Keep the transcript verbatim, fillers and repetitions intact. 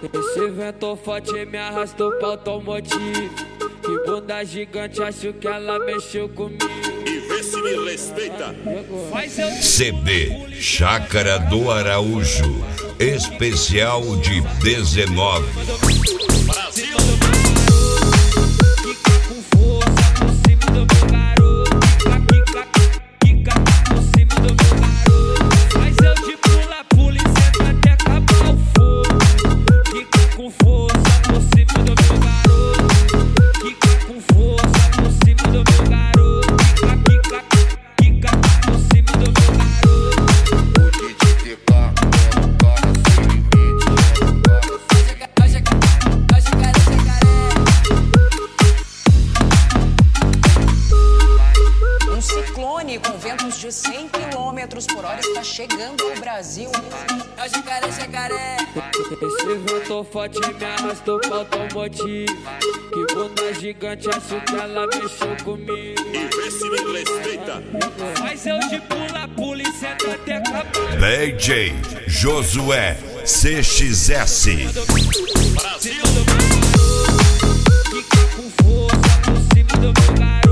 Esse vento forte me arrastou pro automotivo. Que bunda gigante, acho que ela mexeu comigo. E vê se me respeita. C D Chácara do Araújo, especial de dezenove. Brasil! Com ventos de cem quilômetros por hora está chegando ao Brasil. É o jacaré, jacaré. Esse vento forte me arrastou pro automotivo. Que bunda gigante, acho que ela mexeu comigo. E vê se me respeita. Mas eu de pula, pula e senta até acabar. D J Josué C X S. Brasil! Fica com força por cima do meu garoto.